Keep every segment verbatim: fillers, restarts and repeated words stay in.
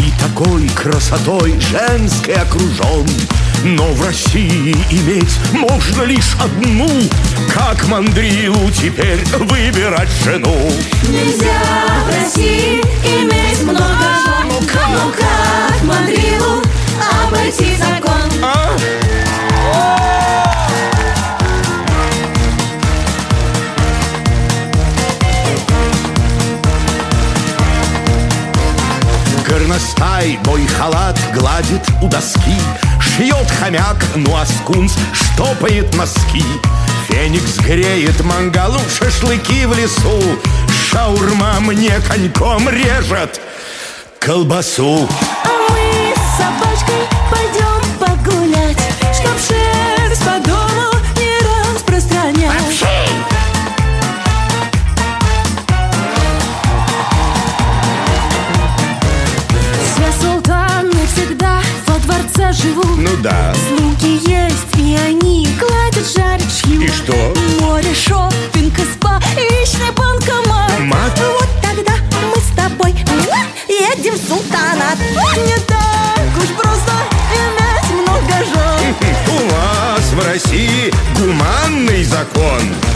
И такой красотой женской окружен. Но в России иметь можно лишь одну, как мандрилу теперь выбирать жену. Нельзя в России иметь много жен. Ну как, ну как мандрилу обойти закон? А? Горностай мой халат гладит у доски, шьет хомяк, ну а скунс штопает носки. Феникс греет мангалу, шашлыки в лесу, шаурма мне коньком режет колбасу. А мы с собачкой пойдем погулять, чтоб шерсть по дому не распространять. Живу. Ну да. Слуги есть, и они гладят, жарят, шьют. И что? Море, шоппинг, и спа, личный банкомат. Мат? Вот тогда мы с тобой едем в султанат. Не так уж просто иметь много жен. У вас в России гуманный закон.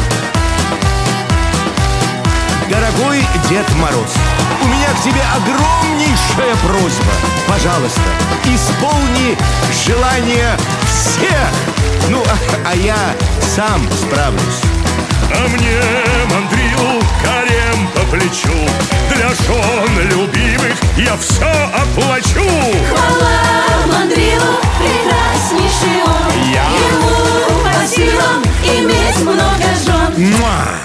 Дорогой Дед Мороз, у меня к тебе огромнейшая просьба. Пожалуйста, исполни желание всех. Ну, а, а я сам справлюсь. А мне мандрилу гарем по плечу, для жен любимых я все оплачу. Хвала мандрилу, прекраснейший он. Я. Ему по силам иметь много жен. Муа!